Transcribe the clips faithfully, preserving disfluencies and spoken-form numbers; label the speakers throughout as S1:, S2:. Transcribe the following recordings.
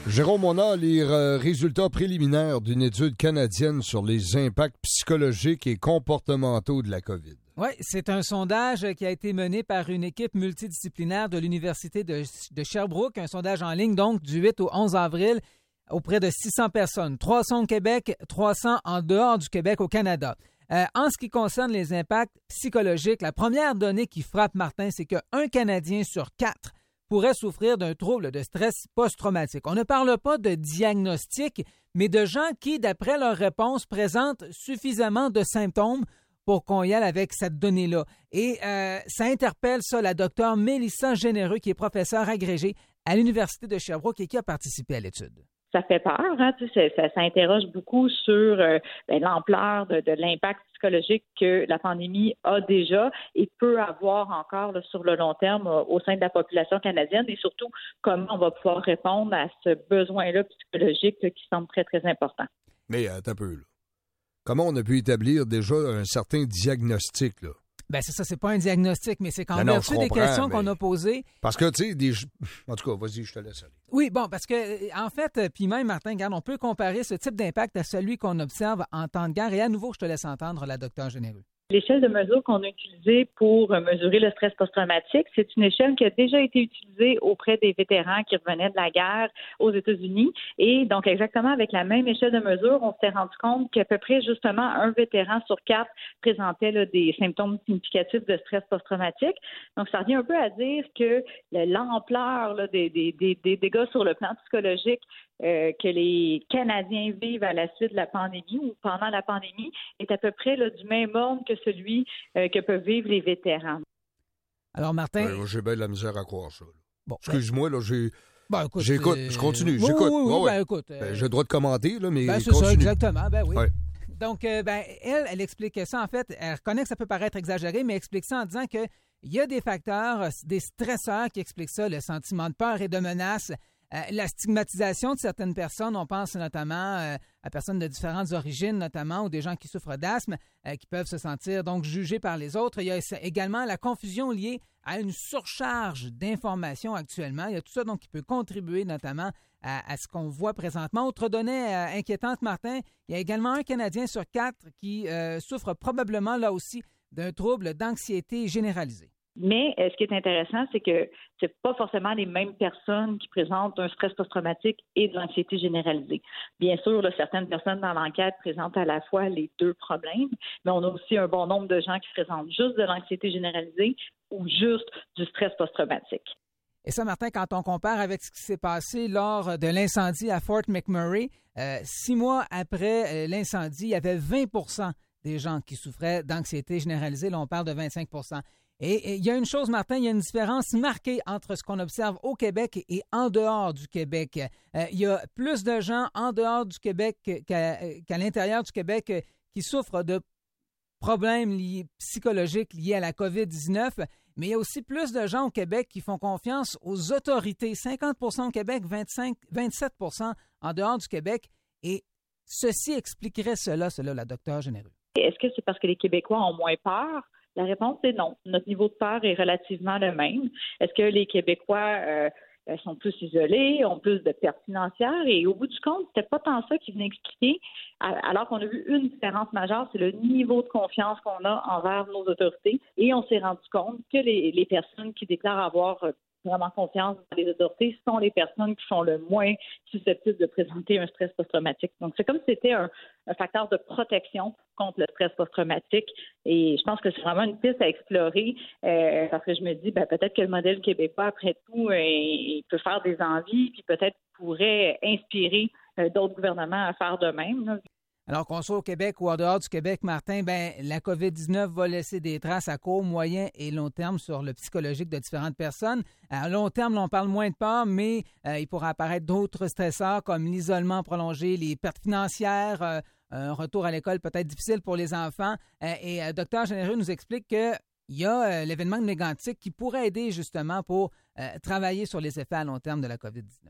S1: Jérôme, on a les euh, résultats préliminaires d'une étude canadienne sur les impacts psychologiques et comportementaux de la COVID.
S2: Oui, c'est un sondage qui a été mené par une équipe multidisciplinaire de l'Université de, de Sherbrooke, un sondage en ligne donc du huit au onze avril auprès de six cents personnes, trois cents au Québec, trois cents en dehors du Québec au Canada. Euh, en ce qui concerne les impacts psychologiques, la première donnée qui frappe Martin, c'est qu'un Canadien sur quatre pourrait souffrir d'un trouble de stress post-traumatique. On ne parle pas de diagnostic, mais de gens qui, d'après leur réponse, présentent suffisamment de symptômes pour qu'on y aille avec cette donnée-là. Et euh, ça interpelle ça la docteure Mélissa Généreux, qui est professeure agrégée à l'Université de Sherbrooke et qui a participé à l'étude.
S3: Ça fait peur, hein, tu sais, ça, ça interroge beaucoup sur euh, ben, l'ampleur de, de l'impact psychologique que la pandémie a déjà et peut avoir encore là, sur le long terme euh, au sein de la population canadienne et surtout comment on va pouvoir répondre à ce besoin-là psychologique là, qui semble très, très important.
S1: Mais attends un peu, là. Comment on a pu établir déjà un certain diagnostic, là?
S2: Ben c'est ça, c'est pas un diagnostic, mais c'est qu'en
S1: non,
S2: vertu
S1: non,
S2: des questions
S1: mais...
S2: qu'on a posées.
S1: Parce que, tu sais, des... en tout cas, vas-y, je te laisse aller.
S2: Oui, bon, parce que, en fait, puis même, Martin, regarde, on peut comparer ce type d'impact à celui qu'on observe en temps de guerre. Et à nouveau, je te laisse entendre la docteure Généreux.
S3: L'échelle de mesure qu'on a utilisée pour mesurer le stress post-traumatique, c'est une échelle qui a déjà été utilisée auprès des vétérans qui revenaient de la guerre aux États-Unis. Et donc, exactement avec la même échelle de mesure, on s'est rendu compte qu'à peu près, justement, un vétéran sur quatre présentait là, des symptômes significatifs de stress post-traumatique. Donc, ça revient un peu à dire que l'ampleur là, des, des, des, des dégâts sur le plan psychologique Euh, que les Canadiens vivent à la suite de la pandémie ou pendant la pandémie est à peu près là, du même ordre que celui euh, que peuvent vivre les vétérans.
S2: Alors, Martin...
S1: Ouais, j'ai bien de la misère à croire ça.
S2: Bon,
S1: excuse-moi, là, j'ai...
S2: Ben, écoute,
S1: j'écoute,
S2: euh...
S1: je continue,
S2: oui,
S1: j'écoute.
S2: Oui, oui,
S1: oh, ouais.
S2: ben, écoute... Euh...
S1: Ben, j'ai le droit de commenter, là, mais
S2: ben, c'est
S1: continue.
S2: ça, exactement, ben oui.
S1: Ouais.
S2: Donc, euh, ben, elle, elle expliquait ça, en fait, elle reconnaît que ça peut paraître exagéré, mais elle explique ça en disant qu'il y a des facteurs, des stresseurs qui expliquent ça, le sentiment de peur et de menace. Euh, la stigmatisation de certaines personnes, on pense notamment euh, à personnes de différentes origines, notamment, ou des gens qui souffrent d'asthme, euh, qui peuvent se sentir donc jugés par les autres. Il y a également la confusion liée à une surcharge d'informations actuellement. Il y a tout ça donc qui peut contribuer notamment à, à ce qu'on voit présentement. Autre donnée euh, inquiétante, Martin, il y a également un Canadien sur quatre qui euh, souffre probablement là aussi d'un trouble d'anxiété généralisée.
S3: Mais euh, ce qui est intéressant, c'est que c'est pas forcément les mêmes personnes qui présentent un stress post-traumatique et de l'anxiété généralisée. Bien sûr, là, certaines personnes dans l'enquête présentent à la fois les deux problèmes, mais on a aussi un bon nombre de gens qui présentent juste de l'anxiété généralisée ou juste du stress post-traumatique.
S2: Et ça, Martin, quand on compare avec ce qui s'est passé lors de l'incendie à Fort McMurray, euh, six mois après euh, l'incendie, il y avait vingt pour cent des gens qui souffraient d'anxiété généralisée. Là, on parle de vingt-cinq pour cent. Et il y a une chose, Martin, il y a une différence marquée entre ce qu'on observe au Québec et en dehors du Québec. Euh, il y a plus de gens en dehors du Québec qu'à, qu'à l'intérieur du Québec qui souffrent de problèmes liés, psychologiques liés à la covid dix-neuf, mais il y a aussi plus de gens au Québec qui font confiance aux autorités. cinquante pour cent au Québec, vingt-cinq, vingt-sept pour cent en dehors du Québec. Et ceci expliquerait cela, cela, la docteure Généreux.
S3: Est-ce que c'est parce que les Québécois ont moins peur? La réponse est non. Notre niveau de peur est relativement le même. Est-ce que les Québécois euh, sont plus isolés, ont plus de pertes financières? Et au bout du compte, c'était pas tant ça qui venait expliquer, alors qu'on a vu une différence majeure, c'est le niveau de confiance qu'on a envers nos autorités. Et on s'est rendu compte que les, les personnes qui déclarent avoir vraiment confiance dans les autorités sont les personnes qui sont le moins susceptibles de présenter un stress post-traumatique. Donc, c'est comme si c'était un, un facteur de protection contre le stress post-traumatique. Et je pense que c'est vraiment une piste à explorer euh, parce que je me dis, ben, peut-être que le modèle québécois, après tout, euh, il peut faire des envies puis peut-être pourrait inspirer euh, d'autres gouvernements à faire de même, là.
S2: Alors qu'on soit au Québec ou en dehors du Québec, Martin, ben la covid dix-neuf va laisser des traces à court, moyen et long terme sur le psychologique de différentes personnes. À long terme, on parle moins de peur, mais euh, il pourra apparaître d'autres stresseurs comme l'isolement prolongé, les pertes financières, euh, un retour à l'école peut-être difficile pour les enfants. Euh, et euh, Dr Généreux nous explique qu'il y a euh, l'événement de Mégantic qui pourrait aider justement pour euh, travailler sur les effets à long terme de la covid dix-neuf.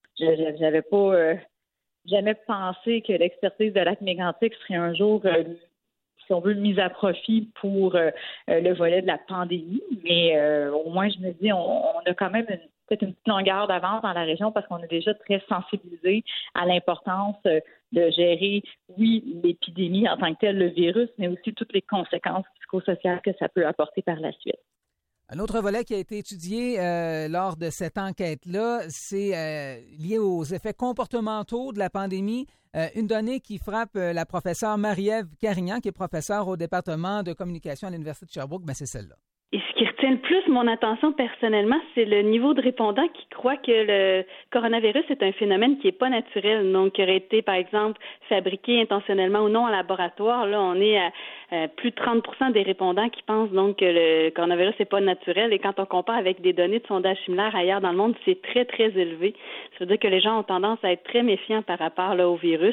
S3: Je n'avais pas... Euh... jamais pensé que l'expertise de Lac-Mégantic serait un jour, euh, si on veut, mise à profit pour euh, le volet de la pandémie. Mais euh, au moins, je me dis, on, on a quand même une peut-être une petite longueur d'avance dans la région parce qu'on est déjà très sensibilisé à l'importance de gérer, oui, l'épidémie en tant que telle, le virus, mais aussi toutes les conséquences psychosociales que ça peut apporter par la suite.
S2: Un autre volet qui a été étudié euh, lors de cette enquête-là, c'est euh, lié aux effets comportementaux de la pandémie. Euh, une donnée qui frappe euh, la professeure Marie-Ève Carignan, qui est professeure au département de communication à l'Université de Sherbrooke, ben c'est celle-là.
S4: Et ce qui retient le plus mon attention personnellement, c'est le niveau de répondants qui croient que le coronavirus est un phénomène qui n'est pas naturel, donc qui aurait été, par exemple, fabriqué intentionnellement ou non en laboratoire. Là, on est à, à plus de trente pour cent des répondants qui pensent donc que le coronavirus n'est pas naturel. Et quand on compare avec des données de sondages similaires ailleurs dans le monde, c'est très, très élevé. Ça veut dire que les gens ont tendance à être très méfiants par rapport là, au virus.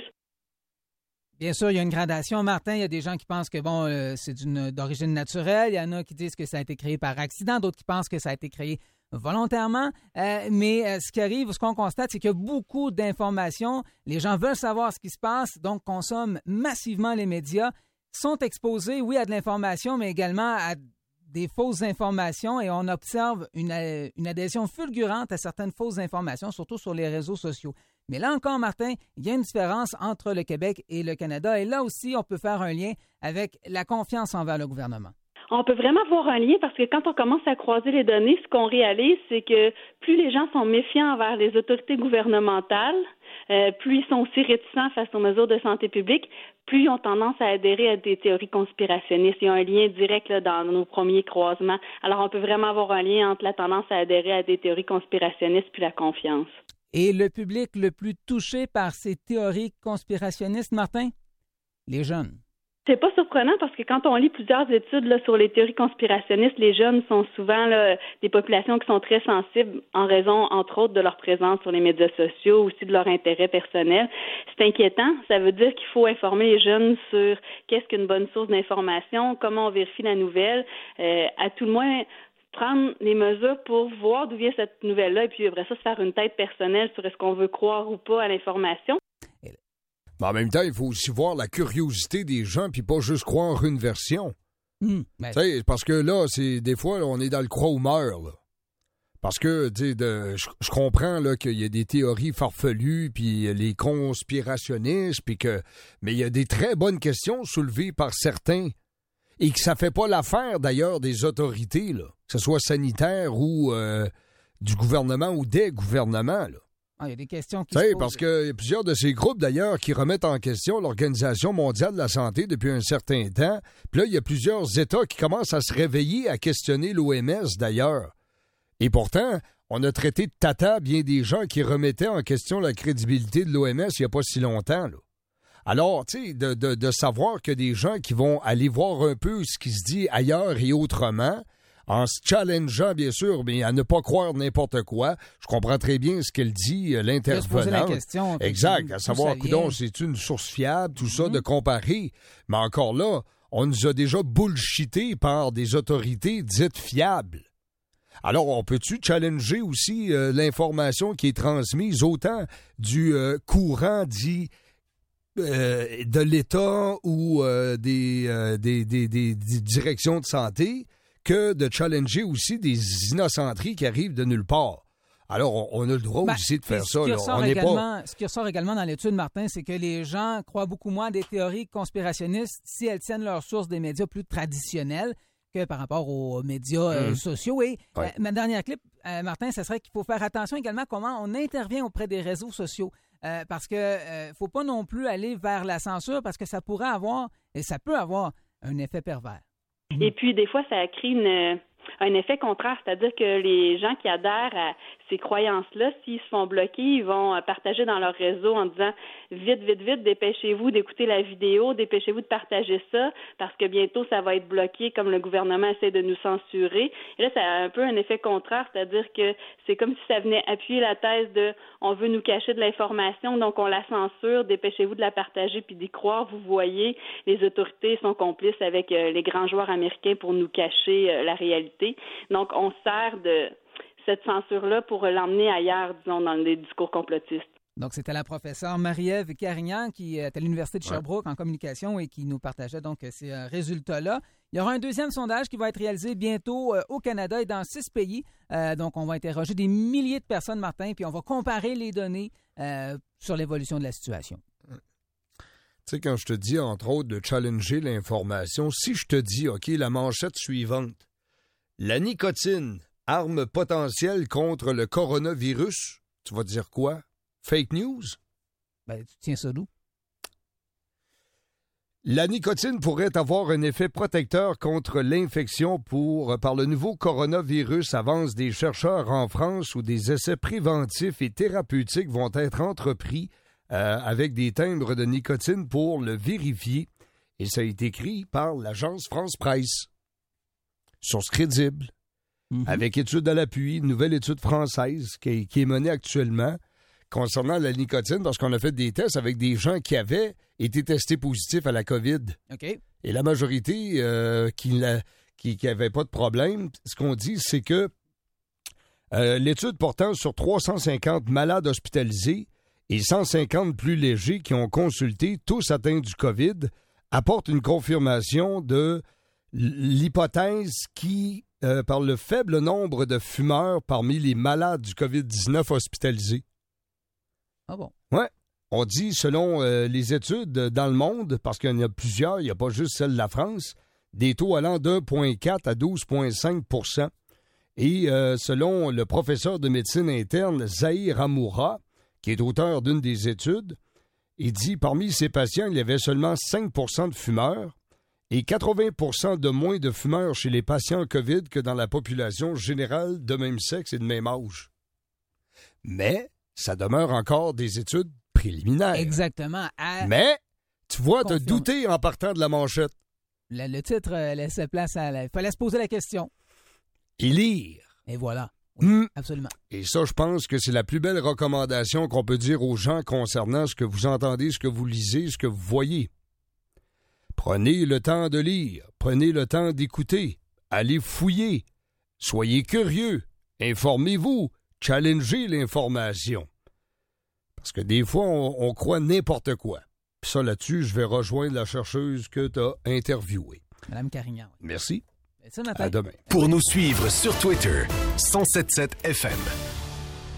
S2: Bien sûr, il y a une gradation. Martin, il y a des gens qui pensent que bon, euh, c'est d'une, d'origine naturelle. Il y en a qui disent que ça a été créé par accident, d'autres qui pensent que ça a été créé volontairement. Euh, mais euh, ce qui arrive, ce qu'on constate, c'est qu'il y a beaucoup d'informations. Les gens veulent savoir ce qui se passe, donc consomment massivement les médias, sont exposés, oui, à de l'information, mais également à des fausses informations et on observe une, une adhésion fulgurante à certaines fausses informations, surtout sur les réseaux sociaux. Mais là encore, Martin, il y a une différence entre le Québec et le Canada. Et là aussi, on peut faire un lien avec la confiance envers le gouvernement.
S4: On peut vraiment voir un lien parce que quand on commence à croiser les données, ce qu'on réalise, c'est que plus les gens sont méfiants envers les autorités gouvernementales, euh, plus ils sont aussi réticents face aux mesures de santé publique, plus ils ont tendance à adhérer à des théories conspirationnistes. Il y a un lien direct là, dans nos premiers croisements. Alors, on peut vraiment avoir un lien entre la tendance à adhérer à des théories conspirationnistes puis la confiance.
S2: Et le public le plus touché par ces théories conspirationnistes, Martin? Les jeunes.
S4: C'est pas surprenant parce que quand on lit plusieurs études là, sur les théories conspirationnistes, les jeunes sont souvent là, des populations qui sont très sensibles en raison, entre autres, de leur présence sur les médias sociaux, aussi de leur intérêt personnel. C'est inquiétant. Ça veut dire qu'il faut informer les jeunes sur qu'est-ce qu'une bonne source d'information, comment on vérifie la nouvelle, euh, à tout le moins prendre les mesures pour voir d'où vient cette nouvelle-là et puis après ça, se faire une tête personnelle sur est-ce qu'on veut croire ou pas à l'information.
S1: Mais en même temps, il faut aussi voir la curiosité des gens puis pas juste croire une version.
S2: Mmh, ben...
S1: Parce que là, c'est des fois, là, on est dans le croit ou meurt. Là. Parce que de, je, je comprends là, qu'il y a des théories farfelues puis les conspirationnistes, puis que, mais il y a des très bonnes questions soulevées par certains. Et que ça fait pas l'affaire, d'ailleurs, des autorités, là, que ce soit sanitaire ou euh, du gouvernement ou des gouvernements. Là.
S2: Ah, il y a des questions qui
S1: se
S2: posent.
S1: Parce qu'il y a plusieurs de ces groupes, d'ailleurs, qui remettent en question l'Organisation mondiale de la santé depuis un certain temps. Puis là, il y a plusieurs États qui commencent à se réveiller, à questionner l'O M S, d'ailleurs. Et pourtant, on a traité de tata bien des gens qui remettaient en question la crédibilité de l'O M S il n'y a pas si longtemps, là. Alors, tu sais, de, de, de savoir que des gens qui vont aller voir un peu ce qui se dit ailleurs et autrement, en se challengeant, bien sûr, mais à ne pas croire n'importe quoi. Je comprends très bien ce qu'elle dit, l'intervenante.
S2: Poser la question.
S1: Exact, à savoir, coudonc, c'est une source fiable, tout mm-hmm. ça, de comparer. Mais encore là, on nous a déjà bullshité par des autorités dites fiables. Alors, on peut-tu challenger aussi euh, l'information qui est transmise autant du euh, courant dit Euh, de l'État ou euh, des, euh, des, des, des, des directions de santé que de challenger aussi des innocenteries qui arrivent de nulle part. Alors, on, on a le droit ben, aussi de faire ça. Là. On n'est pas...
S2: Ce qui ressort également dans l'étude, Martin, c'est que les gens croient beaucoup moins à des théories conspirationnistes si elles tiennent leur source des médias plus traditionnels que par rapport aux médias mmh. euh, sociaux. Et ouais. euh, ma dernière clip, euh, Martin, ce serait qu'il faut faire attention également à comment on intervient auprès des réseaux sociaux. Euh, parce que euh, faut pas non plus aller vers la censure parce que ça pourrait avoir, et ça peut avoir, un effet pervers.
S4: Et puis, des fois, ça crée une, un effet contraire, c'est-à-dire que les gens qui adhèrent à ces croyances-là, s'ils se font bloquer, ils vont partager dans leur réseau en disant « Vite, vite, vite, dépêchez-vous d'écouter la vidéo, dépêchez-vous de partager ça, parce que bientôt, ça va être bloqué comme le gouvernement essaie de nous censurer. » Et là, ça a un peu un effet contraire, c'est-à-dire que c'est comme si ça venait appuyer la thèse de « On veut nous cacher de l'information, donc on la censure, dépêchez-vous de la partager puis d'y croire. » Vous voyez, les autorités sont complices avec euh, les grands joueurs américains pour nous cacher euh, la réalité. Donc, on sert de cette censure-là pour l'emmener ailleurs, disons, dans les discours complotistes.
S2: Donc, c'était la professeure Marie-Ève Carignan qui est à l'Université de Sherbrooke ouais. en communication et qui nous partageait donc ces euh, résultats-là. Il y aura un deuxième sondage qui va être réalisé bientôt euh, au Canada et dans six pays. Euh, donc, on va interroger des milliers de personnes, Martin, puis on va comparer les données euh, sur l'évolution de la situation.
S1: Tu sais, quand je te dis, entre autres, de challenger l'information, si je te dis, OK, la manchette suivante, la nicotine, arme potentielle contre le coronavirus, tu vas dire quoi? Fake news?
S2: Ben, tu tiens ça d'où?
S1: La nicotine pourrait avoir un effet protecteur contre l'infection pour, par le nouveau coronavirus, avancent des chercheurs en France où des essais préventifs et thérapeutiques vont être entrepris euh, avec des timbres de nicotine pour le vérifier. Et ça a été écrit par l'agence France Presse. Source crédible, mm-hmm. avec études à l'appui, une nouvelle étude française qui, qui est menée actuellement concernant la nicotine, parce qu'on a fait des tests avec des gens qui avaient été testés positifs à la COVID.
S2: OK.
S1: Et la majorité euh, qui n'avaient qui, qui pas de problème, ce qu'on dit, c'est que euh, l'étude portant sur trois cent cinquante malades hospitalisés et cent cinquante plus légers qui ont consulté, tous atteints du COVID, apporte une confirmation de l'hypothèse qui, euh, par le faible nombre de fumeurs parmi les malades du covid dix-neuf hospitalisés.
S2: Ah bon?
S1: Oui. On dit, selon euh, les études dans le monde, parce qu'il y en a plusieurs, il n'y a pas juste celle de la France, des taux allant d'un virgule quatre à douze virgule cinq pour cent. Et euh, selon le professeur de médecine interne Zahir Amoura, qui est auteur d'une des études, il dit, parmi ces patients, il y avait seulement cinq pour cent de fumeurs et quatre-vingts pour cent de moins de fumeurs chez les patients COVID que dans la population générale de même sexe et de même âge. Mais ça demeure encore des études préliminaires.
S2: Exactement. À...
S1: Mais, tu vois, t'as douté en partant de la manchette.
S2: Le, le titre euh, laissait place à... Il fallait se poser la question.
S1: Et lire.
S2: Et voilà. Oui, mmh. Absolument.
S1: Et ça, je pense que c'est la plus belle recommandation qu'on peut dire aux gens concernant ce que vous entendez, ce que vous lisez, ce que vous voyez. Prenez le temps de lire. Prenez le temps d'écouter. Allez fouiller. Soyez curieux. Informez-vous. Challengez l'information. Parce que des fois, on, on croit n'importe quoi. Puis ça, là-dessus, je vais rejoindre la chercheuse que tu as interviewée.
S2: Madame Carignan.
S1: Merci.
S2: Ça,
S1: à demain.
S5: Pour nous suivre sur Twitter, cent soixante-dix-sept F M.